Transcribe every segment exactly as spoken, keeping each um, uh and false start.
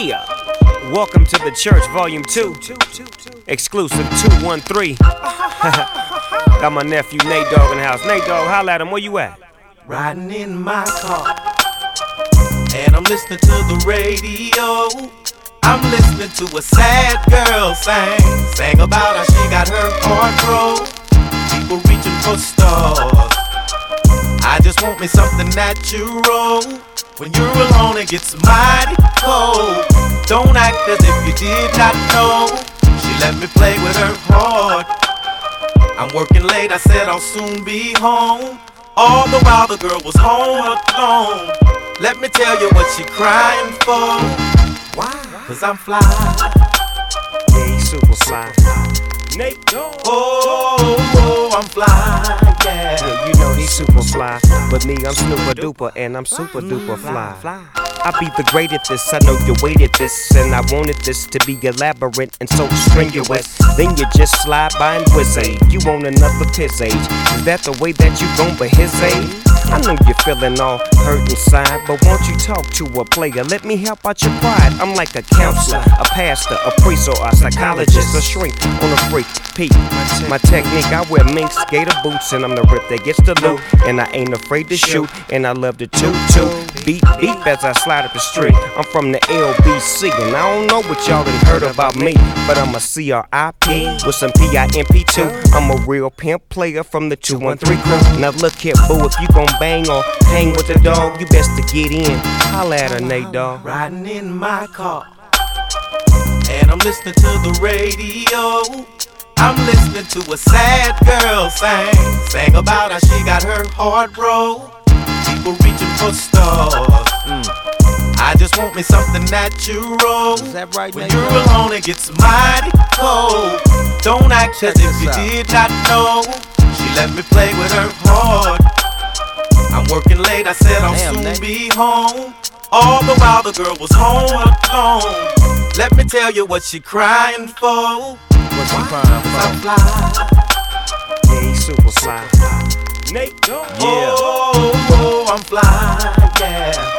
Yeah, welcome to the church, volume two, exclusive two one three. Got my nephew Nate Dogg in the house. Nate Dogg, holla at him, where you at? Riding in my car, and I'm listening to the radio. I'm listening to a sad girl sing, sang about how she got her heart broke. People reaching for stars. I just want me something natural. When you're alone, it gets mighty cold. Don't act as if you did not know. She let me play with her heart. I'm working late, I said I'll soon be home. All the while the girl was home alone. Let me tell you what she crying for. Why? Cause I'm fly. Yeah, he's super fly. Nate Dogg. Oh, oh, I'm fly, yeah. Yeah, you know he's super fly, but me, I'm super duper, and I'm super duper fly. I be the great at this, I know you waited this, and I wanted this to be elaborate and so strenuous. Then you just slide by and whiz age. You want another piss age? Is that the way that you gon' be his age? I know you're feeling all hurt inside, but won't you talk to a player? Let me help out your pride. I'm like a counselor, a pastor, a priest, or a psychologist, a shrink on a freak. Peep, my technique, I wear minks, gator boots, and I'm the rip that gets the loot. And I ain't afraid to shoot, and I love to toot toot. Beat, beat as I slide up the street. I'm from the L B C, and I don't know what y'all done heard about me, but I'm a C R I P with some P I M P too. I'm a real pimp player from the two one three crew. Now look here, boo, if you gon' bang or hang with the dog, you best to get in. Holla at her, Nate Dogg. Riding in my car, and I'm listening to the radio. I'm listening to a sad girl sing, sang about how she got her heart broke. People reaching for stars. Mm. I just want me something natural. Is that right, when Nate you're Dogg? alone, it gets mighty cold. Don't act Check as if this you out. did not know. She let me play with her heart. I'm working late, I said I'll Damn, soon Nate. be home. All the while the girl was home alone. Let me tell you what she crying for. What you crying Cause I'm for? fly. Yeah, he's super fly. Nate Dogg. Yeah. Oh, oh, oh, I'm fly, yeah.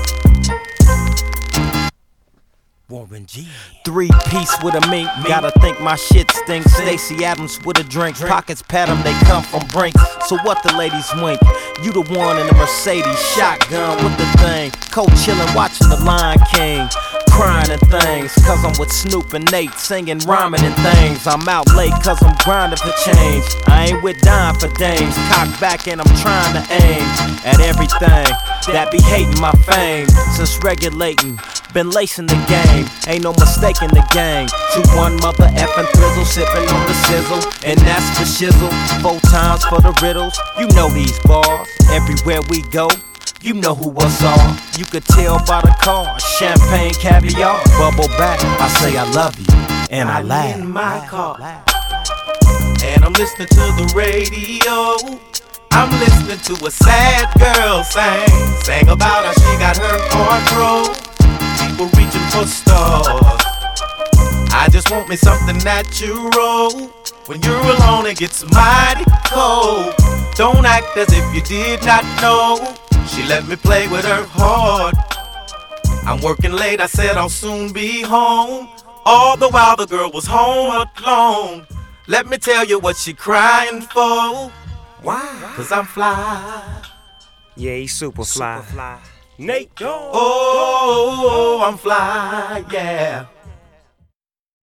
Warren G. Three piece with a mink, gotta think my shit stinks. Stacey Adams with a drink, pockets pat 'em, they come from Brinks. So what the ladies wink? You the one in the Mercedes, shotgun with the thing. Co-chillin', watching the Lion King. Crying and things, cause I'm with Snoop and Nate, singing, rhyming and things. I'm out late cause I'm grinding for change. I ain't with dime for dames, cock back and I'm trying to aim at everything that be hating my fame. Since regulating, been lacing the game, ain't no mistake in the gang. Two one mother effing thrizzle, sipping on the sizzle, and that's the shizzle. Four times for the riddles, you know these bars. Everywhere we go, you know who was on. You could tell by the car, champagne, caviar, bubble back. I say I love you, and I I'm laugh. in my car, and I'm listening to the radio. I'm listening to a sad girl sing, sang about how she got her heart broke. People reaching for stars. I just want me something natural. When you're alone, it gets mighty cold. Don't act as if you did not know. She let me play with her heart. I'm working late, I said I'll soon be home. All the while the girl was home alone. Let me tell you what she crying for. Why? Cause I'm fly. Yeah, he's super fly. Super fly. Nate Dogg. Oh, oh, oh, I'm fly, yeah.